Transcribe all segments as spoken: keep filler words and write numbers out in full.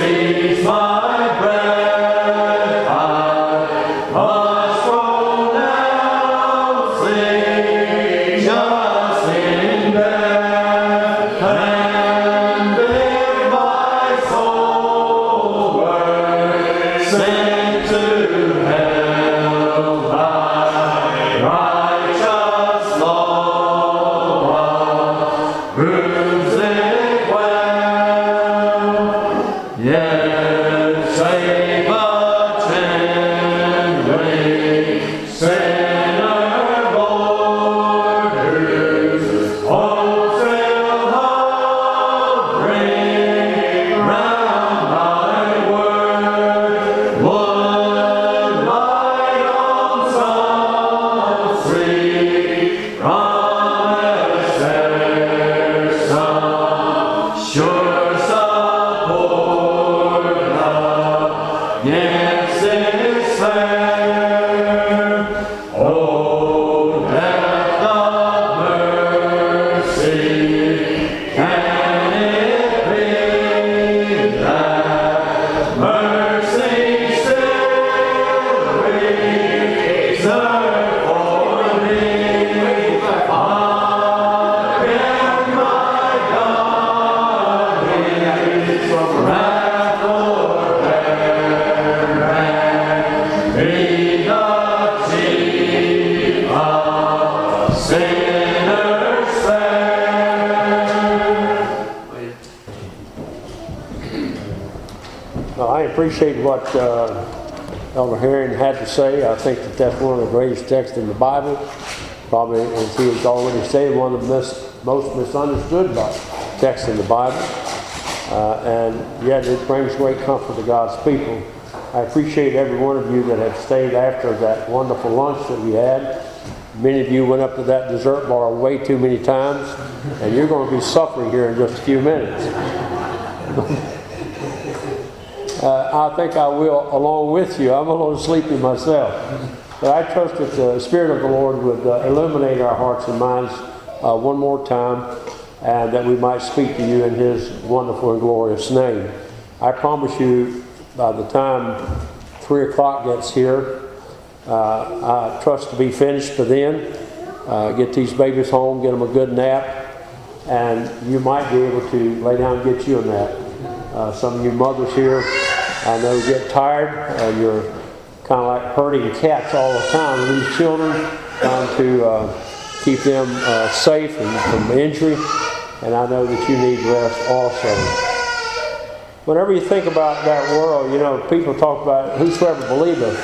Appreciate what uh, Elder Herring had to say. I think that that's one of the greatest texts in the Bible. Probably, as he has already said, one of the mis- most misunderstood texts in the Bible. Uh, and yet it brings great comfort to God's people. I appreciate every one of you that have stayed after that wonderful lunch that we had. Many of you went up to that dessert bar way too many times, and you're going to be suffering here in just a few minutes. Uh, I think I will along with you. I'm a little sleepy myself. But I trust that the Spirit of the Lord would uh, illuminate our hearts and minds uh, one more time, and that we might speak to you in His wonderful and glorious name. I promise you, by the time three o'clock gets here, uh, I trust to be finished by then. Uh, get these babies home, get them a good nap, and you might be able to lay down and get you a nap. Uh, some of you mothers here, I know, get tired. Uh, you're kind of like herding cats all the time with these children, trying to uh, keep them uh, safe and from injury. And I know that you need rest also. Whenever you think about that world, you know, people talk about whosoever believeth.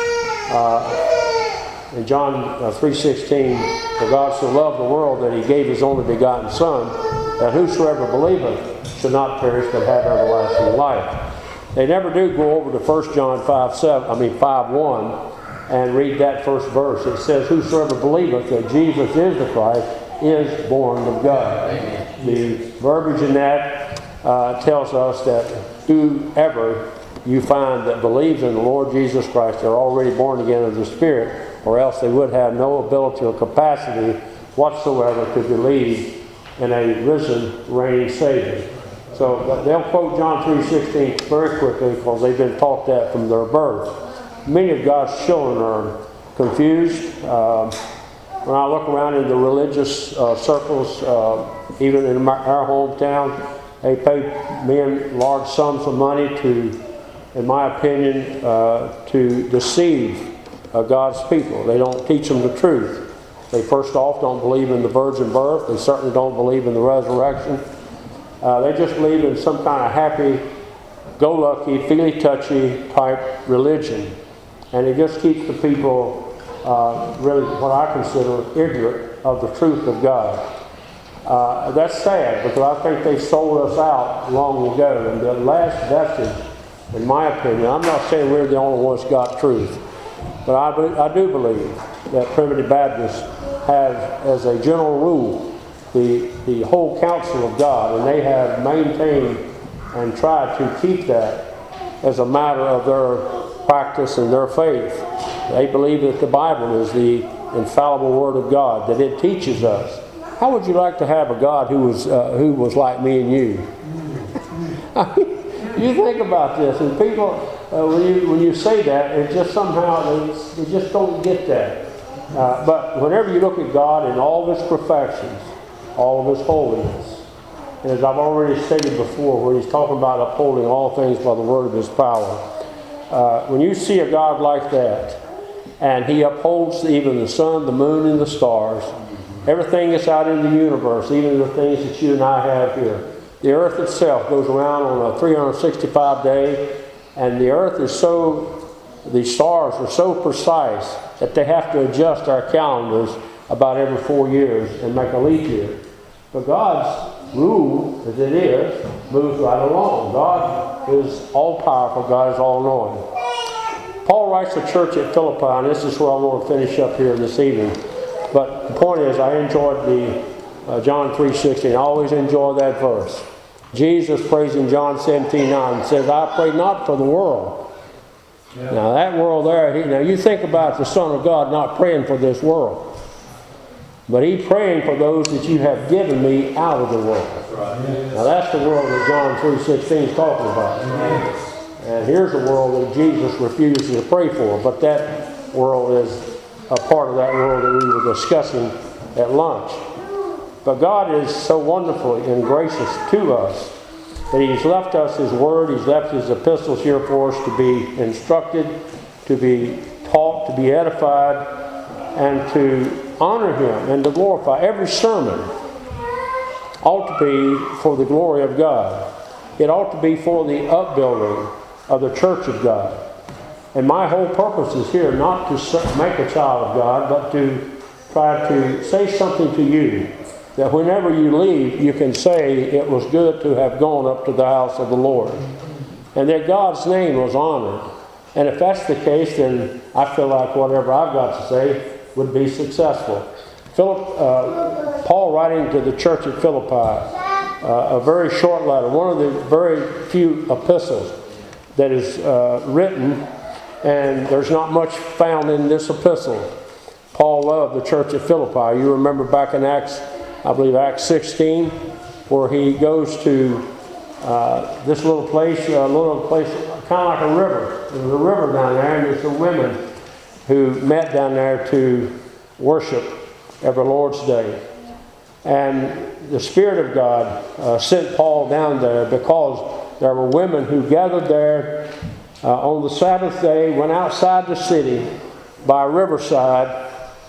Uh, in John uh, three sixteen, for God so loved the world that He gave His only begotten Son, that whosoever believeth should not perish but have everlasting life. They never do go over to First John five seven, I mean five one, and read that first verse. It says, whosoever believeth that Jesus is the Christ is born of God. Amen. The verbiage in that uh, tells us that whoever you find that believes in the Lord Jesus Christ, they're already born again of the Spirit, or else they would have no ability or capacity whatsoever to believe in a risen, reigning Savior. So they'll quote John three sixteen very quickly because they've been taught that from their birth. Many of God's children are confused. Uh, when I look around in the religious uh, circles, uh, even in my, our hometown, they pay men large sums of money to, in my opinion, uh, to deceive uh, God's people. They don't teach them the truth. They first off don't believe in the virgin birth. They certainly don't believe in the resurrection. Uh, they just believe in some kind of happy-go-lucky, feely-touchy type religion. And it just keeps the people uh, really what I consider ignorant of the truth of God. Uh, that's sad because I think they sold us out long ago. And the last vestige, in my opinion, I'm not saying we're the only ones got truth, but I, I do believe that Primitive Baptists have, as a general rule, the, the whole counsel of God, and they have maintained and tried to keep that as a matter of their practice and their faith. They believe that the Bible is the infallible Word of God, that it teaches us. How would you like to have a God who was uh, who was like me and you? I mean, you think about this, and people, uh, when you when you say that, it just somehow they, they just don't get that. Uh, but whenever you look at God in all of His perfections, all of His holiness, and as I've already stated before, where He's talking about upholding all things by the word of His power, uh, when you see a God like that, and He upholds even the sun, the moon, and the stars, everything that's out in the universe, even the things that you and I have here. The earth itself goes around on a three hundred sixty-five day, and the earth is so, the stars are so precise that they have to adjust our calendars about every four years and make a leap year. But God's rule, as it is, moves right along. God is all-powerful. God is all-knowing. Paul writes to the church at Philippi, and this is where I want to finish up here this evening. But the point is, I enjoyed the uh, John three sixteen. I always enjoy that verse. Jesus prays in John seventeen nine and says, I pray not for the world. Yeah. Now that world there, he, now you think about the Son of God not praying for this world. But He's praying for those that you have given me out of the world. Right. Yes. Now that's the world that John three sixteen is talking about. Yes. And here's a world that Jesus refuses to pray for. But that world is a part of that world that we were discussing at lunch. But God is so wonderful and gracious to us that He's left us His Word, He's left His epistles here for us to be instructed, to be taught, to be edified, and to honor Him and to glorify. Every sermon ought to be for the glory of God. It ought to be for the upbuilding of the church of God. And my whole purpose is here not to make a child of God, but to try to say something to you that whenever you leave, you can say it was good to have gone up to the house of the Lord. And that God's name was honored. And if that's the case, then I feel like whatever I've got to say would be successful. Philip, uh, Paul writing to the church at Philippi, uh, a very short letter, one of the very few epistles that is uh, written, and there's not much found in this epistle. Paul loved the church at Philippi. You remember back in Acts, I believe Acts sixteen, where he goes to uh, this little place, a little place kind of like a river. There's a river down there, and there's some women who met down there to worship every Lord's Day. And the Spirit of God uh, sent Paul down there because there were women who gathered there uh, on the Sabbath day, went outside the city by a riverside,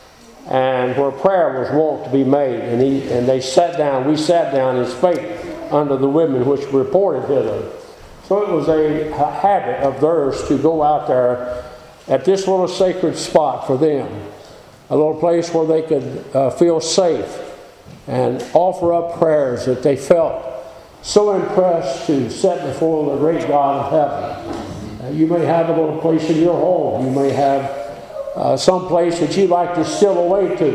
and where prayer was wont to be made. And, he, and they sat down, we sat down and spake unto the women which reported hither. So it was a, a habit of theirs to go out there at this little sacred spot for them, a little place where they could uh, feel safe and offer up prayers that they felt so impressed to set before the great God of heaven. Uh, you may have a little place in your home. You may have Uh, some place that you like to steal away to,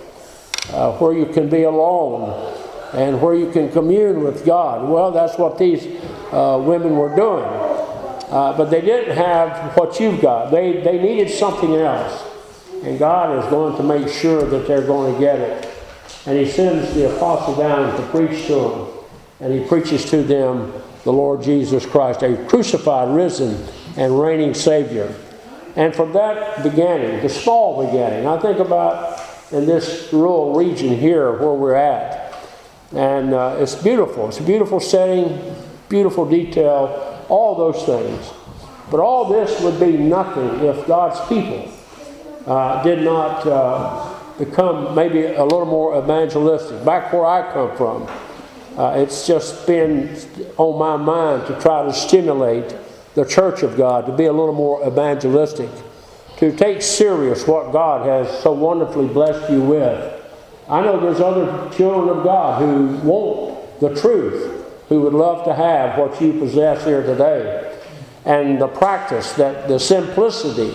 uh, where you can be alone and where you can commune with God. Well, that's what these uh, women were doing. Uh, but they didn't have what you've got. They, they needed something else. And God is going to make sure that they're going to get it. And He sends the apostle down to preach to them. And he preaches to them the Lord Jesus Christ, a crucified, risen, and reigning Savior. And from that beginning, the small beginning, I think about in this rural region here where we're at. And uh, it's beautiful. It's a beautiful setting, beautiful detail, all those things. But all this would be nothing if God's people uh, did not uh, become maybe a little more evangelistic. Back where I come from, uh, it's just been on my mind to try to stimulate the church of God to be a little more evangelistic, to take serious what God has so wonderfully blessed you with. I know there's other children of God who want the truth, who would love to have what you possess here today. And the practice, that the simplicity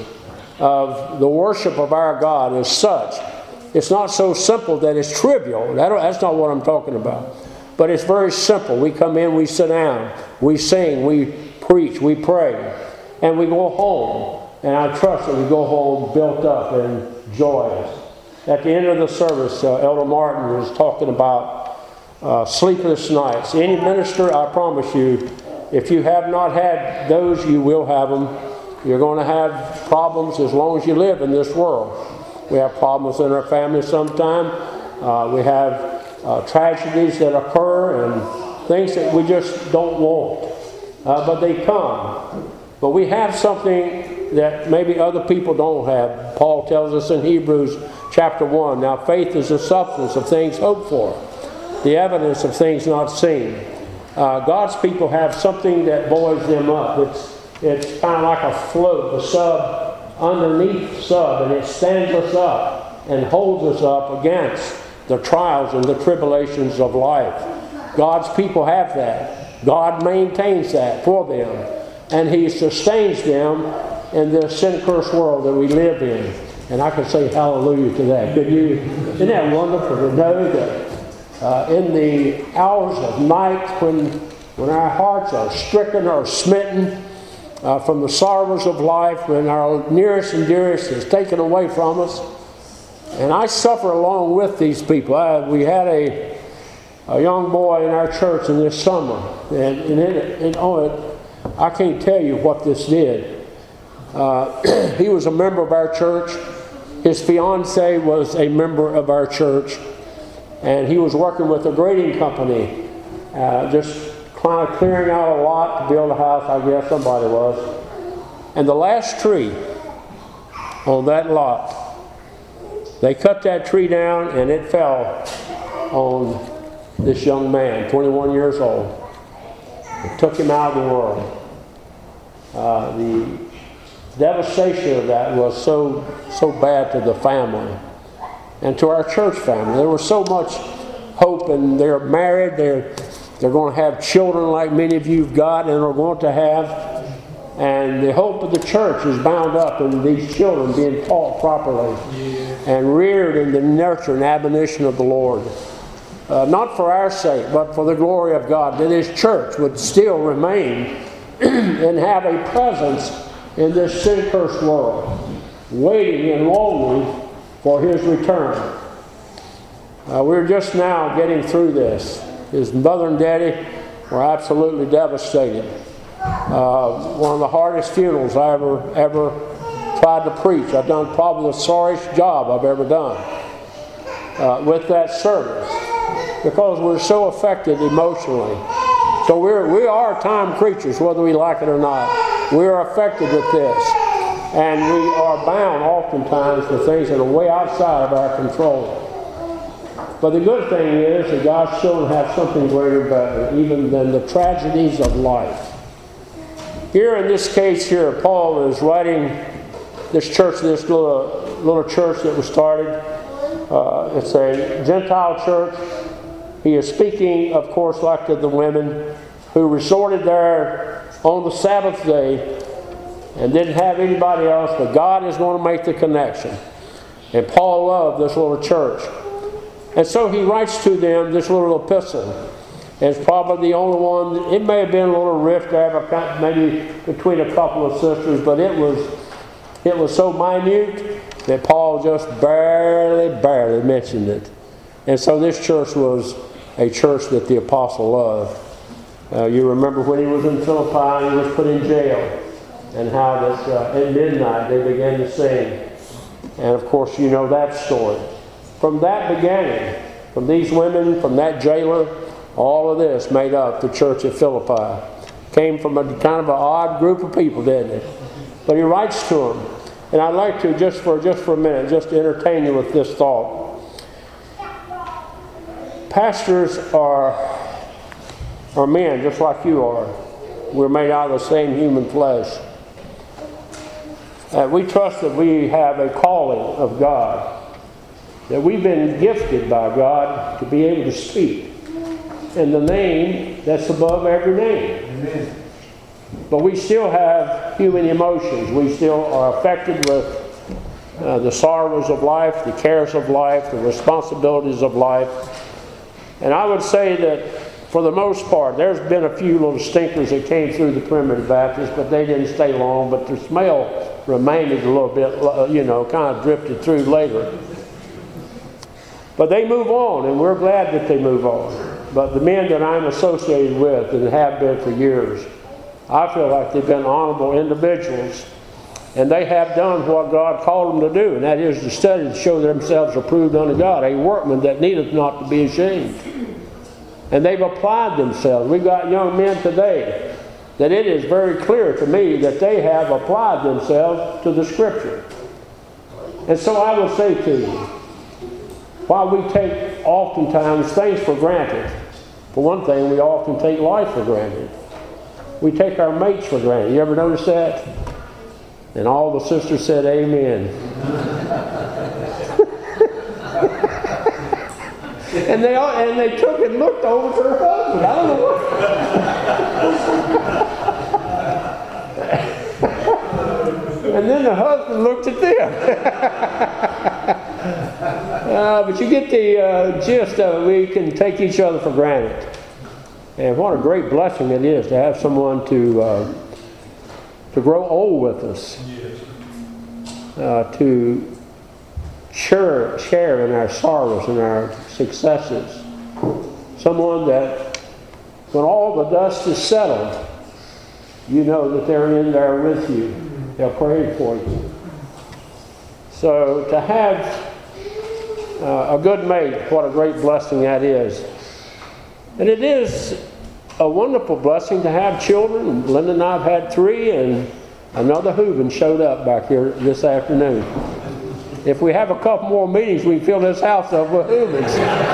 of the worship of our God is such. It's not so simple that it's trivial. That, that's not what I'm talking about. But it's very simple. We come in, we sit down, we sing, we preach, we pray, and we go home. And I trust that we go home built up and joyous. At the end of the service, uh, Elder Martin was talking about uh, sleepless nights. Any minister, I promise you, if you have not had those, you will have them. You're going to have problems as long as you live in this world. We have problems in our family sometimes. Uh, we have uh, tragedies that occur and things that we just don't want. Uh, but they come. But we have something that maybe other people don't have. Paul tells us in Hebrews chapter one, now faith is the substance of things hoped for, the evidence of things not seen. Uh, God's people have something that buoys them up. It's, it's kind of like a float, the sub underneath the sub, and it stands us up and holds us up against the trials and the tribulations of life. God's people have that. God maintains that for them. And He sustains them in this sin-cursed world that we live in. And I can say hallelujah to that. Could you? Isn't that wonderful to know that uh, in the hours of night when, when our hearts are stricken or smitten uh, from the sorrows of life, when our nearest and dearest is taken away from us, and I suffer along with these people. I, we had a, a young boy in our church in this summer, and, and it, it, oh, it I can't tell you what this did. Uh, he was a member of our church. His fiancée was a member of our church. And he was working with a grading company, uh, just kind of clearing out a lot to build a house, I guess somebody was. And the last tree on that lot, they cut that tree down and it fell on this young man, twenty-one years old. It took him out of the world. Uh, the devastation of that was so so bad to the family and to our church family. There was so much hope, and they're married. They're they're going to have children like many of you've got and are going to have. And the hope of the church is bound up in these children being taught properly and reared in the nurture and admonition of the Lord. Uh, not for our sake, but for the glory of God, that His church would still remain and have a presence in this sin-cursed world, waiting and longing for His return. Uh, we're just now getting through this. His mother and daddy were absolutely devastated. Uh, one of the hardest funerals I ever, ever tried to preach. I've done probably the sorriest job I've ever done uh, with that service, because we're so affected emotionally. So we're, we are time creatures, whether we like it or not. We are affected with this. And we are bound oftentimes to things that are way outside of our control. But the good thing is that God's children have something greater, better, even than the tragedies of life. Here in this case here, Paul is writing this church, this little, little church that was started. Uh, it's a Gentile church. He is speaking, of course, like to the women who resorted there on the Sabbath day and didn't have anybody else, but God is going to make the connection. And Paul loved this little church. And so he writes to them this little epistle. It's probably the only one. It may have been a little rift there, maybe between a couple of sisters, but it was it was so minute that Paul just barely, barely mentioned it. And so this church was a church that the apostle loved. Uh, you remember when he was in Philippi and he was put in jail, and how that uh, at midnight they began to sing. And of course you know that story. From that beginning, from these women, from that jailer, all of this made up the church at Philippi. Came from a kind of an odd group of people, didn't it? But he writes to them. And I'd like to, just for just for a minute, just to entertain you with this thought. Pastors are, are men, just like you are. We're made out of the same human flesh. Uh, we trust that we have a calling of God, that we've been gifted by God to be able to speak in the name that's above every name. Amen. But we still have human emotions. We still are affected with uh, the sorrows of life, the cares of life, the responsibilities of life. And I would say that for the most part, there's been a few little stinkers that came through the Primitive Baptist, but they didn't stay long. But the smell remained a little bit, you know, kind of drifted through later. But they move on, and we're glad that they move on. But the men that I'm associated with and have been for years I feel like they've been honorable individuals. And they have done what God called them to do, and that is to study to show themselves approved unto God, a workman that needeth not to be ashamed. And they've applied themselves. We've got young men today that it is very clear to me that they have applied themselves to the Scripture. And so I will say to you, while we take oftentimes things for granted, for one thing, we often take life for granted. We take our mates for granted. You ever notice that? And all the sisters said amen. and they all, and they took and looked over to her husband. I don't know what. And then the husband looked at them. uh, but you get the uh, gist of it. We can take each other for granted. And what a great blessing it is to have someone to uh, to grow old with us, uh, to share, share in our sorrows and our successes. Someone that, when all the dust is settled, you know that they're in there with you. They're praying for you. So to have uh, a good mate, what a great blessing that is. And it is a wonderful blessing to have children. Linda and I have had three, and another Hooven showed up back here this afternoon. If we have a couple more meetings, we can fill this house up with Hoovens.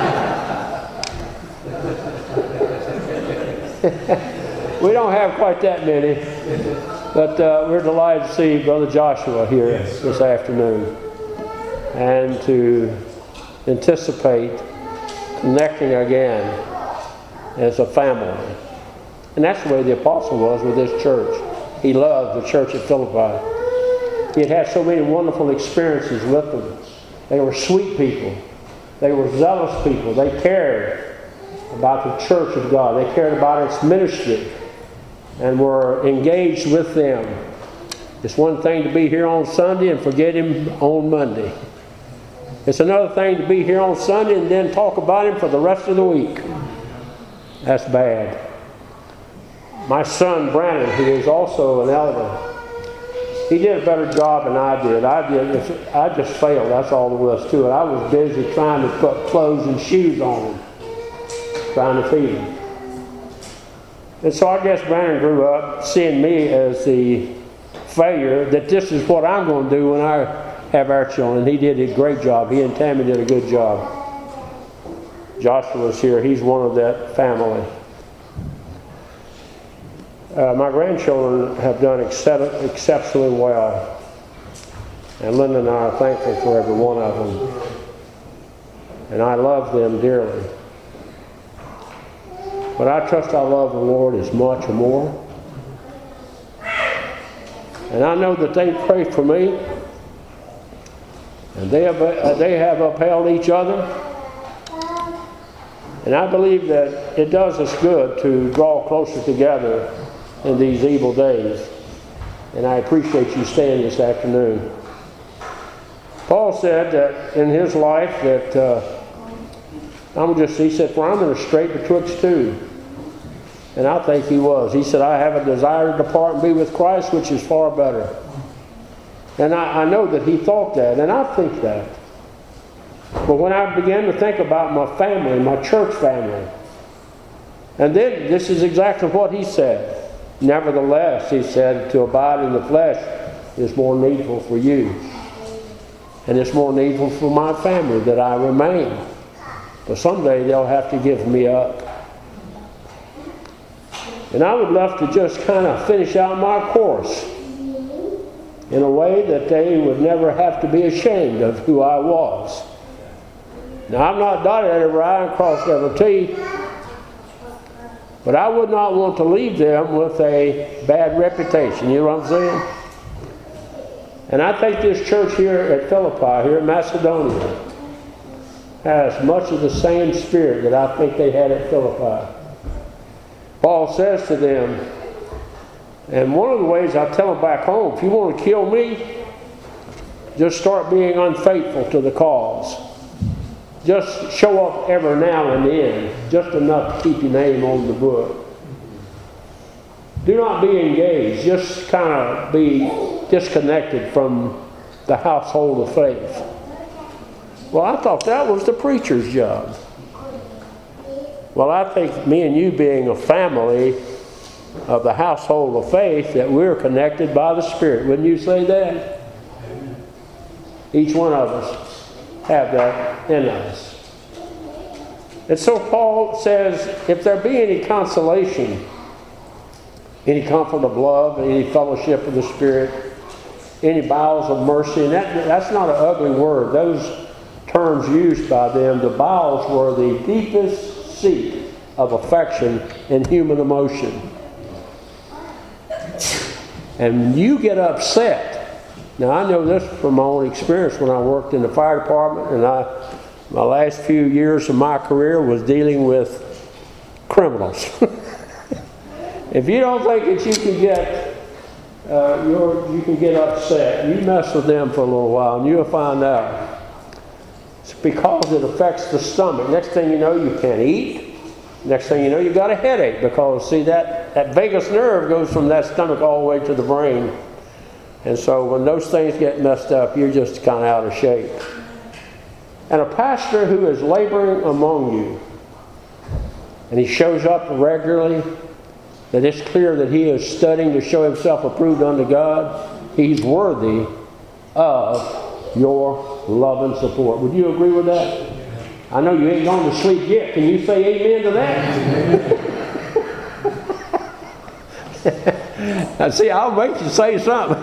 We don't have quite that many, but uh, we're delighted to see Brother Joshua here yes, this afternoon, and to anticipate connecting again as a family. And that's the way the apostle was with this church. He loved the church at Philippi. He had had so many wonderful experiences with them. They were sweet people. They were zealous people. They cared about the church of God. They cared about its ministry and were engaged with them. It's one thing to be here on Sunday and forget him on Monday. It's another thing to be here on Sunday and then talk about him for the rest of the week. That's bad. My son, Brandon, who is also an elder, he did a better job than I did. I did. I just failed. That's all there was to it. I was busy trying to put clothes and shoes on him, trying to feed him. And so I guess Brandon grew up seeing me as the failure, that this is what I'm going to do when I have our children. He did a great job. He and Tammy did a good job. Joshua's here. He's one of that family. Uh, my grandchildren have done excep- exceptionally well. And Linda and I are thankful for every one of them. And I love them dearly. But I trust I love the Lord as much or more. And I know that they pray for me. And they have, uh, they have upheld each other. And I believe that it does us good to draw closer together in these evil days. And I appreciate you staying this afternoon. Paul said that in his life that, uh, I'm just, he said, for I'm in a strait betwixt two. And I think he was. He said, I have a desire to depart and be with Christ, which is far better. And I, I know that he thought that, and I think that. But when I began to think about my family, my church family, and then this is exactly what he said. Nevertheless, he said, to abide in the flesh is more needful for you. And it's more needful for my family that I remain. But someday they'll have to give me up. And I would love to just kind of finish out my course in a way that they would never have to be ashamed of who I was. Now, I've not dotted every I and crossed every T, but I would not want to leave them with a bad reputation. You know what I'm saying? And I think this church here at Philippi, here in Macedonia, has much of the same spirit that I think they had at Philippi. Paul says to them, and one of the ways I tell them back home, if you want to kill me, just start being unfaithful to the cause. Just show up every now and then, just enough to keep your name on the book. Do not be engaged. Just kind of be disconnected from the household of faith. Well, I thought that was the preacher's job. Well, I think me and you being a family of the household of faith, that we're connected by the Spirit. Wouldn't you say that? Each one of us have that in us. And so Paul says, if there be any consolation, any comfort of love, any fellowship of the Spirit, any bowels of mercy, and that, that's not an ugly word. Those terms used by them, the bowels were the deepest seat of affection in human emotion. And when you get upset, now I know this from my own experience when I worked in the fire department, and I, my last few years of my career was dealing with criminals. If you don't think that you can get uh, your, you can get upset, you mess with them for a little while, and you'll find out. It's because it affects the stomach. Next thing you know, you can't eat. Next thing you know, you've got a headache, because, see, that, that vagus nerve goes from that stomach all the way to the brain. And so when those things get messed up, you're just kind of out of shape. And a pastor who is laboring among you, and he shows up regularly, that it's clear that he is studying to show himself approved unto God, he's worthy of your love and support. Would you agree with that? I know you ain't gone to sleep yet. Can you say amen to that? Now see, I'll make you say something.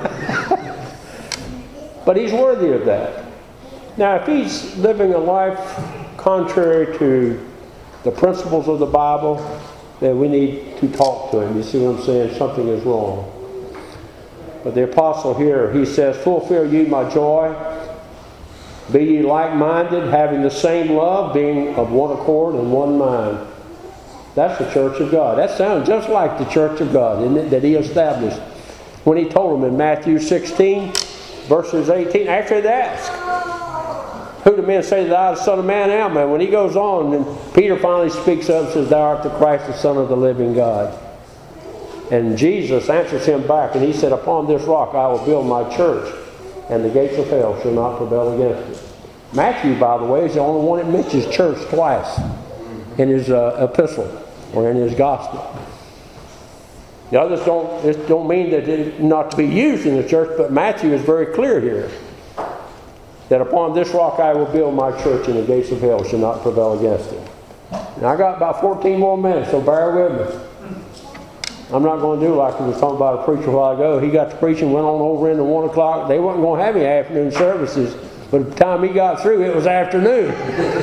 But he's worthy of that. Now, if he's living a life contrary to the principles of the Bible, then we need to talk to him. You see what I'm saying? Something is wrong. But the apostle here, he says, fulfill ye my joy. Be ye like-minded, having the same love, being of one accord and one mind. That's the church of God. That sounds just like the church of God, isn't it, that he established when he told them in Matthew sixteen, verses eighteen, after they asked, who do men say that I, the Son of Man, am? And when he goes on, and Peter finally speaks up and says, thou art the Christ, the Son of the living God. And Jesus answers him back, and he said, upon this rock I will build my church, and the gates of hell shall not prevail against it. Matthew, by the way, is the only one that mentions church twice in his uh, epistle or in his gospel. The others don't, it don't mean that it's not to be used in the church, but Matthew is very clear here that upon this rock I will build my church, and the gates of hell shall not prevail against it. And I got about fourteen more minutes, so bear with me. I'm not going to do like we was talking about a preacher a while ago. He got to preaching, went on over into one o'clock. They wasn't going to have any afternoon services. But by the time he got through, it was afternoon.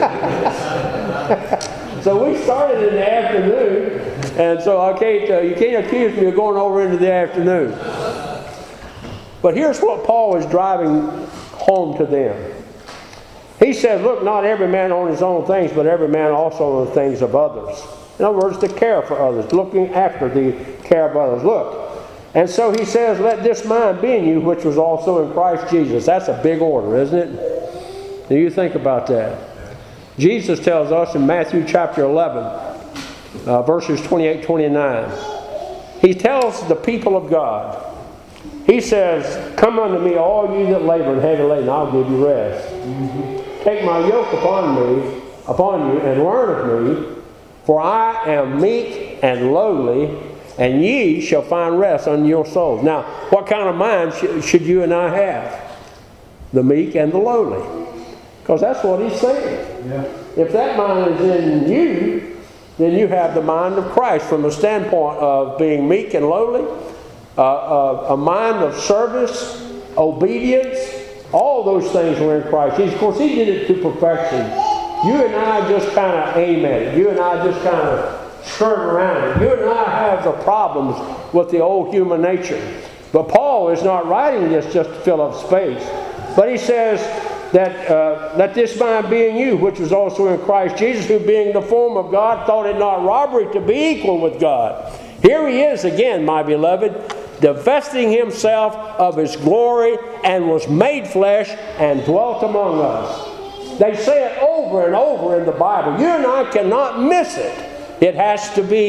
So we started in the afternoon. And so I can't, uh, you can't accuse me of going over into the afternoon. But here's what Paul is driving home to them. He says, look, not every man on his own things, but every man also on the things of others. In other words, to care for others, looking after the care of others. Look, and so he says, let this mind be in you, which was also in Christ Jesus. That's a big order, isn't it? Do you think about that? Jesus tells us in Matthew chapter eleven, uh, verses twenty-eight, twenty-nine. He tells the people of God, he says, come unto me, all you that labor and heavy laden, I'll give you rest. Mm-hmm. Take my yoke upon me, upon you, and learn of me, for I am meek and lowly, and ye shall find rest unto your souls. Now, what kind of mind sh- should you and I have? The meek and the lowly. Because that's what he's saying. Yeah. If that mind is in you, then you have the mind of Christ from the standpoint of being meek and lowly, uh, uh, a mind of service, obedience. All those things were in Christ. He, of course, he did it to perfection. You and I just kind of aim at it. You and I just kind of skirt around it. You and I have the problems with the old human nature. But Paul is not writing this just to fill up space. But he says that uh, let this mind be in you, which was also in Christ Jesus, who being the form of God, thought it not robbery to be equal with God. Here he is again, my beloved, divesting himself of his glory, and was made flesh and dwelt among us. They say it over and over in the Bible. You and I cannot miss it. It has to be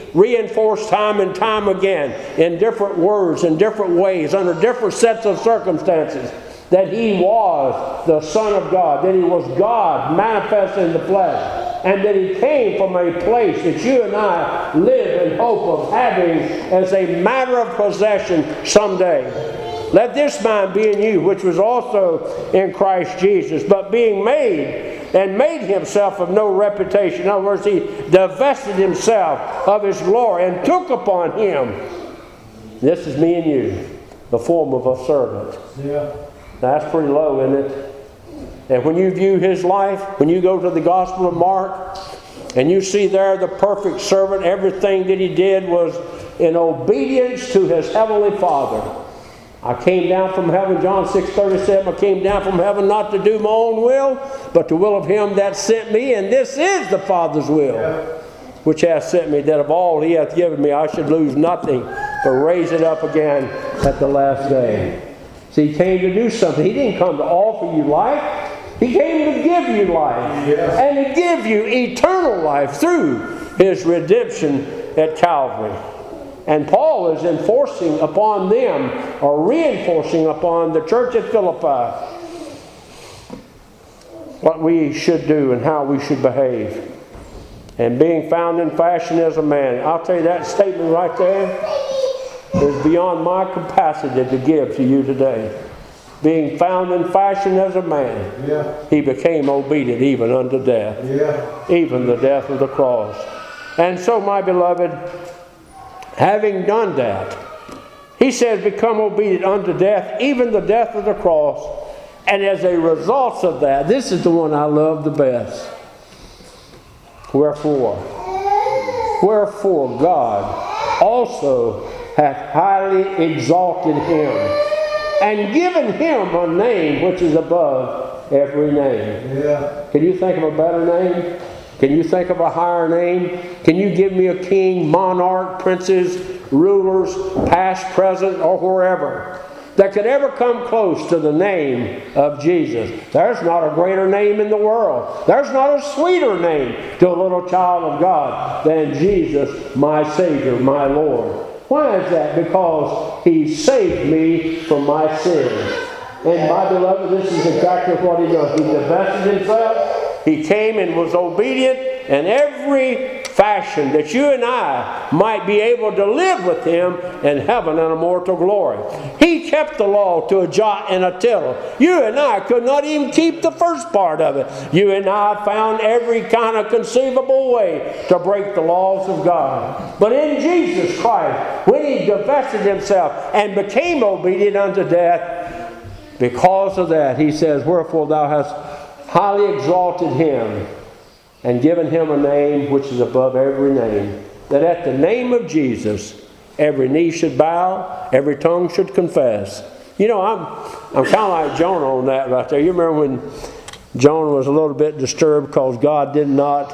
reinforced time and time again in different words, in different ways, under different sets of circumstances, that He was the Son of God, that He was God manifest in the flesh, and that He came from a place that you and I live in hope of having as a matter of possession someday. Let this mind be in you, which was also in Christ Jesus, but being made and made Himself of no reputation. In other words, He divested Himself of His glory and took upon Him, this is me and you, the form of a servant. Yeah. That's pretty low, isn't it? And when you view His life, when you go to the Gospel of Mark, and you see there the perfect servant, everything that He did was in obedience to His Heavenly Father. I came down from heaven, John six thirty-seven, I came down from heaven not to do my own will, but the will of Him that sent me, and this is the Father's will, yeah, which hath sent me, that of all He hath given me I should lose nothing, but raise it up again at the last day. See, He came to do something. He didn't come to offer you life. He came to give you life, yeah, and to give you eternal life through His redemption at Calvary. And Paul is enforcing upon them, or reinforcing upon the church at Philippi, what we should do and how we should behave. And being found in fashion as a man. I'll tell you, that statement right there is beyond my capacity to give to you today. Being found in fashion as a man, yeah, He became obedient even unto death, yeah, even the death of the cross. And so, my beloved, having done that, He says, become obedient unto death, even the death of the cross. And as a result of that, this is the one I love the best. Wherefore, wherefore God also hath highly exalted Him, and given Him a name which is above every name. Yeah. Can you think of a better name? Can you think of a higher name? Can you give me a king, monarch, princes, rulers, past, present, or wherever, that could ever come close to the name of Jesus? There's not a greater name in the world. There's not a sweeter name to a little child of God than Jesus, my Savior, my Lord. Why is that? Because He saved me from my sins. And my beloved, this is exactly what He does. He divested Himself. He came and was obedient in every fashion that you and I might be able to live with Him in heaven and immortal glory. He kept the law to a jot and a tittle. You and I could not even keep the first part of it. You and I found every kind of conceivable way to break the laws of God. But in Jesus Christ, when He divested Himself and became obedient unto death, because of that, He says, wherefore thou hast highly exalted Him, and given Him a name which is above every name, that at the name of Jesus every knee should bow, every tongue should confess. You know, I'm I'm kind of like Jonah on that right there. You remember when Jonah was a little bit disturbed because God did not,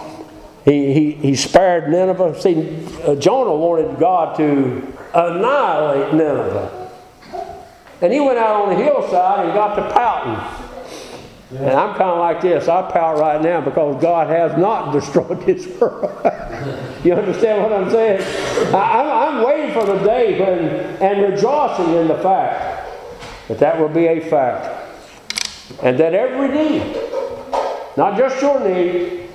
he, he, he spared Nineveh. See, uh, Jonah wanted God to annihilate Nineveh. And he went out on the hillside and got to pouting. And I'm kind of like this. I pout right now because God has not destroyed this world. You understand what I'm saying? I, I'm, I'm waiting for the day when, and rejoicing in the fact that that will be a fact. And that every knee, not just your knee,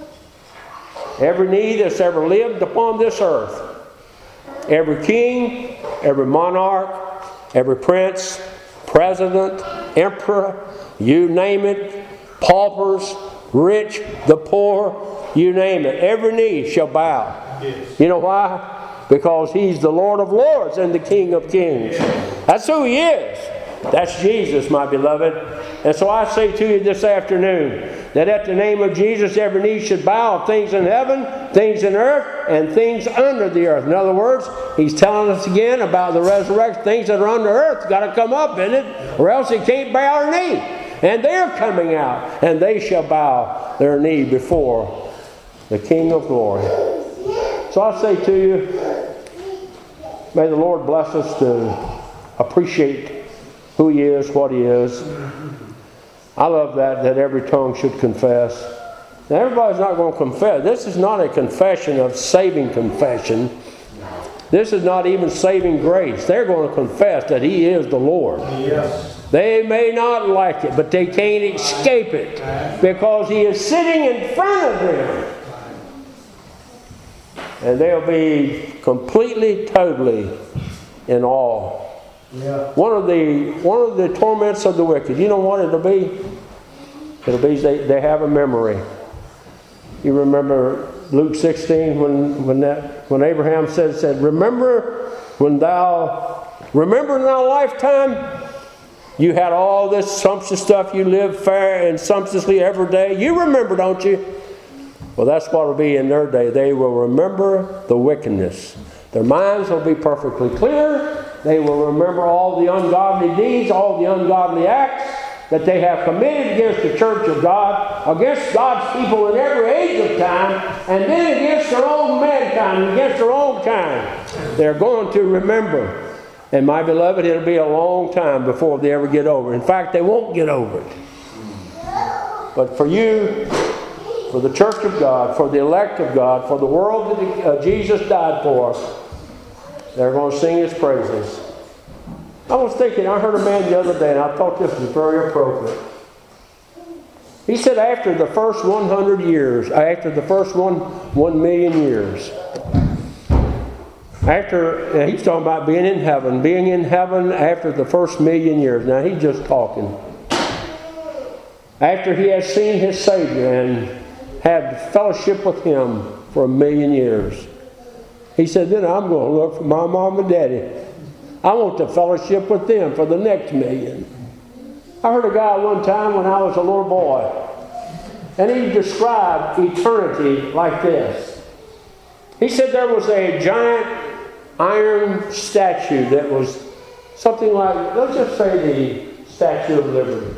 every knee that's ever lived upon this earth, every king, every monarch, every prince, president, emperor, you name it, paupers, rich, the poor, you name it. Every knee shall bow. Yes. You know why? Because He's the Lord of lords and the King of kings. That's who He is. That's Jesus, my beloved. And so I say to you this afternoon, that at the name of Jesus every knee should bow of things in heaven, things in earth, and things under the earth. In other words, He's telling us again about the resurrection. Things that are under earth got to come up in it, or else He can't bow our knee. And they're coming out, and they shall bow their knee before the King of glory. So I say to you, may the Lord bless us to appreciate who He is, what He is. I love that, that every tongue should confess. Now, everybody's not going to confess. This is not a confession of saving confession. This is not even saving grace. They're going to confess that He is the Lord. Yes. They may not like it, but they can't escape it because He is sitting in front of them. And they'll be completely, totally in awe. Yeah. One of the one of the torments of the wicked, you know what it'll be? It'll be they, they have a memory. You remember Luke sixteen when when that when Abraham said said, remember when thou remember in thy lifetime you had all this sumptuous stuff, you lived fair and sumptuously every day. You remember, don't you? Well, that's what will be in their day. They will remember the wickedness. Their minds will be perfectly clear. They will remember all the ungodly deeds, all the ungodly acts that they have committed against the church of God, against God's people in every age of time, and then against their own mankind, against their own kind. They're going to remember. And my beloved, it'll be a long time before they ever get over it. In fact, they won't get over it. But for you, for the church of God, for the elect of God, for the world that uh, Jesus died for, they're going to sing His praises. I was thinking, I heard a man the other day, and I thought this was very appropriate. He said after the first one hundred years, after the first one, one million years, after, he's talking about being in heaven, being in heaven after the first million years. Now, he's just talking. After he has seen his Savior and had fellowship with Him for a million years, he said, then I'm going to look for my mom and daddy. I want to fellowship with them for the next million. I heard a guy one time when I was a little boy, and he described eternity like this. He said there was a giant iron statue that was something like, let's just say the Statue of Liberty.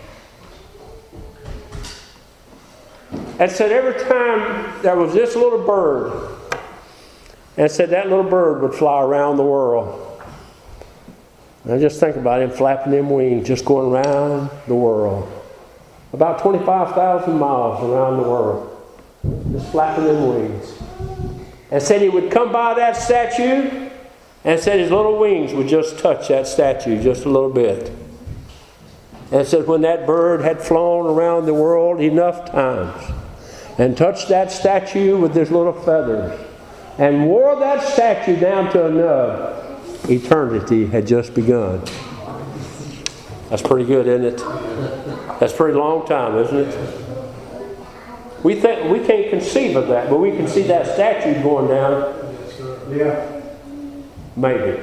And said every time there was this little bird, and said that little bird would fly around the world. And just think about him flapping them wings, just going around the world. About twenty-five thousand miles around the world. Just flapping them wings. And said he would come by that statue, and said his little wings would just touch that statue just a little bit. And said when that bird had flown around the world enough times, and touched that statue with his little feathers, and wore that statue down to a nub, eternity had just begun. That's pretty good, isn't it? That's a pretty long time, isn't it? We think we can't conceive of that, but we can see that statue going down. Yeah. Maybe.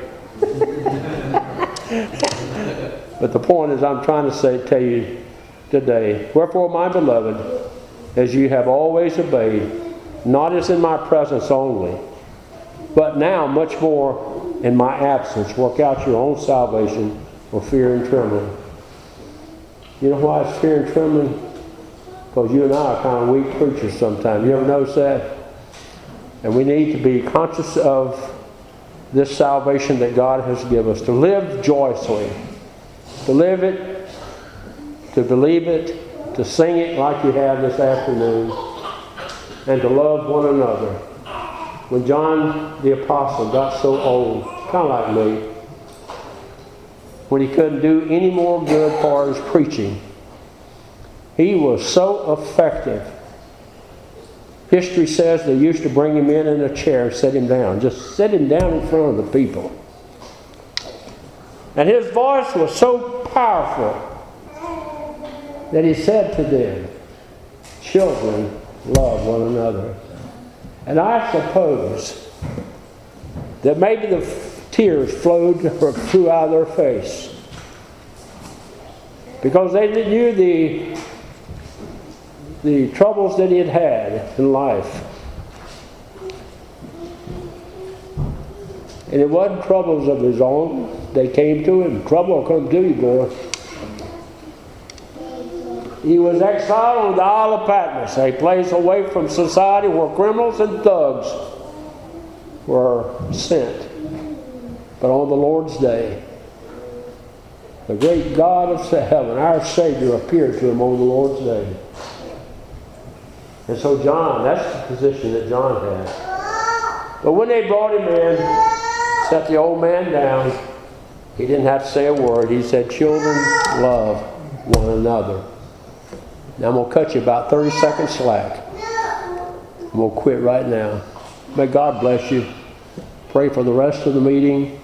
But the point is, I'm trying to say, tell you today, wherefore, my beloved, as you have always obeyed, not as in my presence only, but now much more in my absence, work out your own salvation with fear and trembling. You know why it's fear and trembling? Because you and I are kind of weak creatures sometimes. You ever notice that? And we need to be conscious of this salvation that God has given us, to live joyously, to live it, to believe it, to sing it like you have this afternoon, and to love one another. When John the Apostle got so old, kind of like me, when he couldn't do any more good for his preaching, he was so effective. History says they used to bring him in in a chair and set him down. Just set him down in front of the people. And his voice was so powerful that he said to them, children, love one another. And I suppose that maybe the tears flowed or flew out of their face, because they knew the the troubles that he had had in life. And it wasn't troubles of his own. They came to him. Trouble will come to you, boy. He was exiled on the Isle of Patmos, a place away from society where criminals and thugs were sent. But on the Lord's day, the great God of heaven, our Savior, appeared to him on the Lord's day. And so John, that's the position that John had. But when they brought him in, set the old man down, he didn't have to say a word. He said, children, love one another. Now I'm going to cut you about thirty seconds slack. I'm going to quit right now. May God bless you. Pray for the rest of the meeting.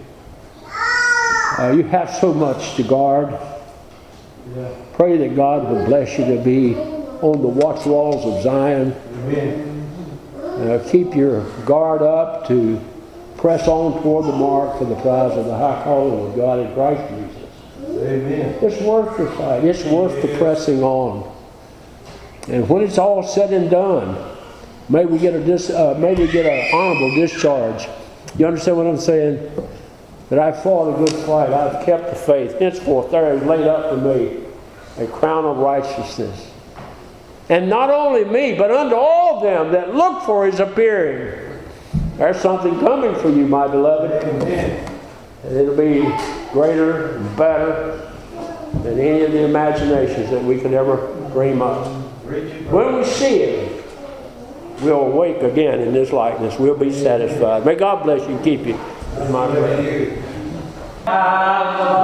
Uh, you have so much to guard. Pray that God would bless you to be on the watch walls of Zion. Uh, keep your guard up to press on toward the mark for the prize of the high calling of God in Christ Jesus. Amen. It's worth the fight. It's worth the pressing on. And when it's all said and done, may we get a dis, uh, may we get an honorable discharge. You understand what I'm saying? That I've fought a good fight. I've kept the faith. Henceforth there is laid up for me a crown of righteousness. And not only me, but unto all them that look for his appearing. There's something coming for you, my beloved. Amen. And it'll be greater and better than any of the imaginations that we could ever dream of. When we see it, we'll awake again in this likeness. We'll be satisfied. May God bless you and keep you. That's my prayer.